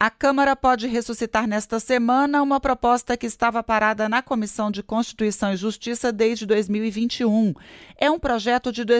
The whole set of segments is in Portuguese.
A Câmara pode ressuscitar nesta semana uma proposta que estava parada na Comissão de Constituição e Justiça desde 2021. É um projeto de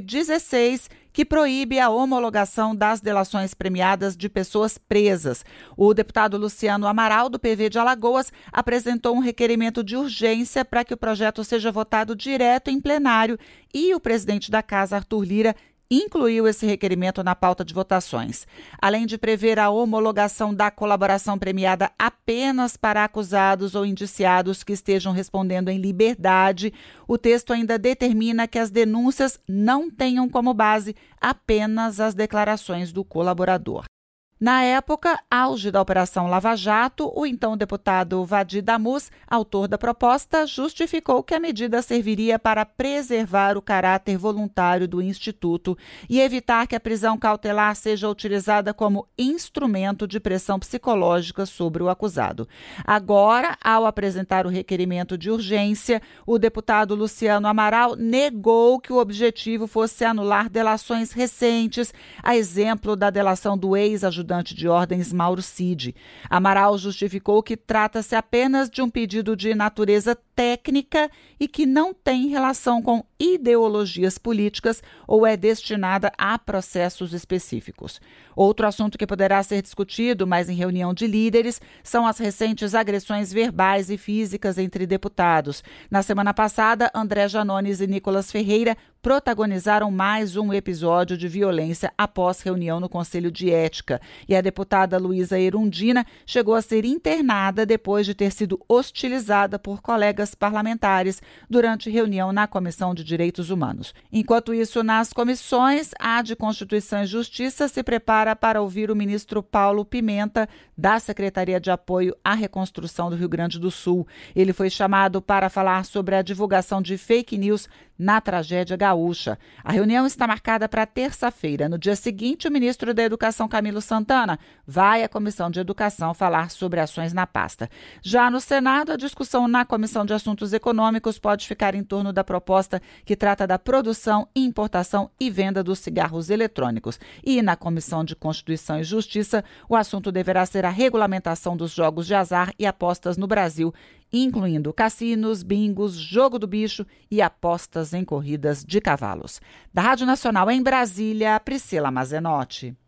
2016 que proíbe a homologação das delações premiadas de pessoas presas. O deputado Luciano Amaral, do PV de Alagoas, apresentou um requerimento de urgência para que o projeto seja votado direto em plenário e o presidente da Casa, Arthur Lira, incluiu esse requerimento na pauta de votações. Além de prever a homologação da colaboração premiada apenas para acusados ou indiciados que estejam respondendo em liberdade, o texto ainda determina que as denúncias não tenham como base apenas as declarações do colaborador. Na época, auge da Operação Lava Jato, o então deputado Vadi Damus, autor da proposta, justificou que a medida serviria para preservar o caráter voluntário do Instituto e evitar que a prisão cautelar seja utilizada como instrumento de pressão psicológica sobre o acusado. Agora, ao apresentar o requerimento de urgência, o deputado Luciano Amaral negou que o objetivo fosse anular delações recentes, a exemplo da delação do ex-ajudante de ordens Mauro Cid. Amaral justificou que trata-se apenas de um pedido de natureza técnica e que não tem relação com ideologias políticas ou é destinada a processos específicos. Outro assunto que poderá ser discutido, mas em reunião de líderes, são as recentes agressões verbais e físicas entre deputados. Na semana passada, André Janones e Nicolas Ferreira protagonizaram mais um episódio de violência após reunião no Conselho de Ética. E a deputada Luísa Erundina chegou a ser internada depois de ter sido hostilizada por colegas parlamentares durante reunião na Comissão de Direitos Humanos. Enquanto isso, nas comissões, a de Constituição e Justiça se prepara para ouvir o ministro Paulo Pimenta, da Secretaria de Apoio à Reconstrução do Rio Grande do Sul. Ele foi chamado para falar sobre a divulgação de fake news na tragédia gaúcha. A reunião está marcada para terça-feira. No dia seguinte, o ministro da Educação, Camilo Santana, vai à Comissão de Educação falar sobre ações na pasta. Já no Senado, a discussão na Comissão de Assuntos Econômicos pode ficar em torno da proposta que trata da produção, importação e venda dos cigarros eletrônicos. E na Comissão de Constituição e Justiça, o assunto deverá ser a regulamentação dos jogos de azar e apostas no Brasil, incluindo cassinos, bingos, jogo do bicho e apostas em corridas de cavalos. Da Rádio Nacional em Brasília, Priscila Mazenotti.